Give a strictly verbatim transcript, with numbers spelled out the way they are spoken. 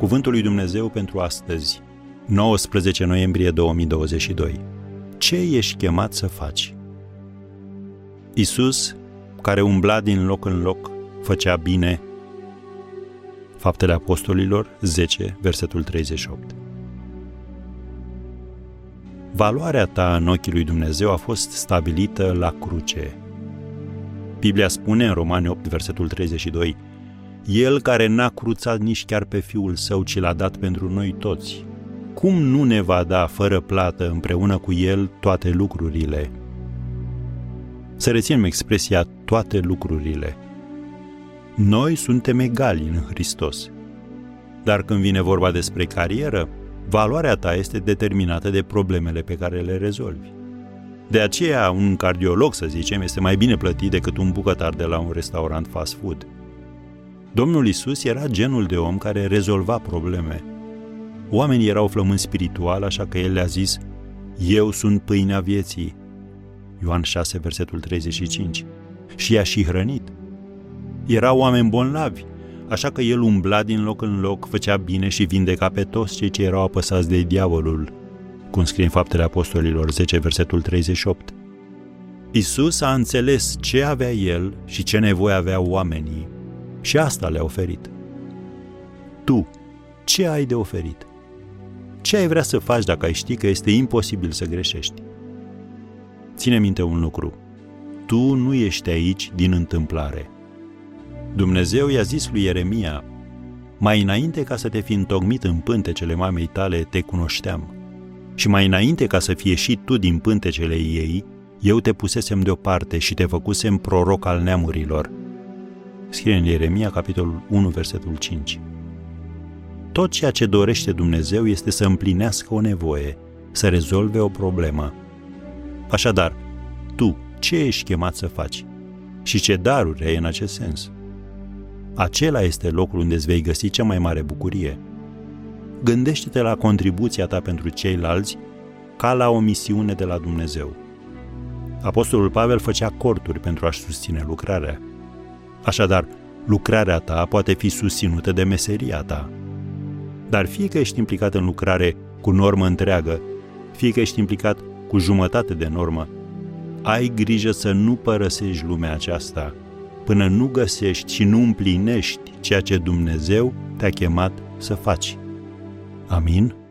Cuvântul lui Dumnezeu pentru astăzi, nouăsprezece noiembrie două mii douăzeci și doi. Ce ești chemat să faci? Iisus, care umbla din loc în loc, făcea bine. Faptele Apostolilor, zece, versetul treizeci și opt. Valoarea ta în ochii lui Dumnezeu a fost stabilită la cruce. Biblia spune în Romani opt, versetul treizeci și doi, El care n-a cruțat nici chiar pe Fiul Său, ci l-a dat pentru noi toți, cum nu ne va da fără plată împreună cu El toate lucrurile? Să reținem expresia toate lucrurile. Noi suntem egali în Hristos. Dar când vine vorba despre carieră, valoarea ta este determinată de problemele pe care le rezolvi. De aceea, un cardiolog, să zicem, este mai bine plătit decât un bucătar de la un restaurant fast food. Domnul Iisus era genul de om care rezolva probleme. Oamenii erau flămânzi spiritual, așa că El le-a zis, Eu sunt pâinea vieții. Ioan șase, versetul treizeci și cinci. Și i-a și hrănit. Erau oameni bolnavi, așa că El umbla din loc în loc, făcea bine și vindeca pe toți cei ce erau apăsați de diavolul, cum scrie în Faptele Apostolilor zece, versetul treizeci și opt. Iisus a înțeles ce avea El și ce nevoie aveau oamenii și asta le-a oferit. Tu, ce ai de oferit? Ce ai vrea să faci dacă ai ști că este imposibil să greșești? Ține minte un lucru. Tu nu ești aici din întâmplare. Dumnezeu i-a zis lui Ieremia, mai înainte ca să te fi întocmit în pântecele mamei tale, te cunoșteam. Și mai înainte ca să fie ieșit tu din pântecele ei, eu te pusesem deoparte și te făcusem proroc al neamurilor. Scrie în Ieremia, capitolul unu, versetul cinci. Tot ceea ce dorește Dumnezeu este să împlinească o nevoie, să rezolve o problemă. Așadar, tu ce ești chemat să faci? Și ce daruri ai în acest sens? Acela este locul unde îți vei găsi cea mai mare bucurie. Gândește-te la contribuția ta pentru ceilalți ca la o misiune de la Dumnezeu. Apostolul Pavel făcea corturi pentru a-și susține lucrarea. Așadar, lucrarea ta poate fi susținută de meseria ta. Dar fie că ești implicat în lucrare cu normă întreagă, fie că ești implicat cu jumătate de normă, ai grijă să nu părăsești lumea aceasta până nu găsești și nu împlinești ceea ce Dumnezeu te-a chemat să faci. Amin?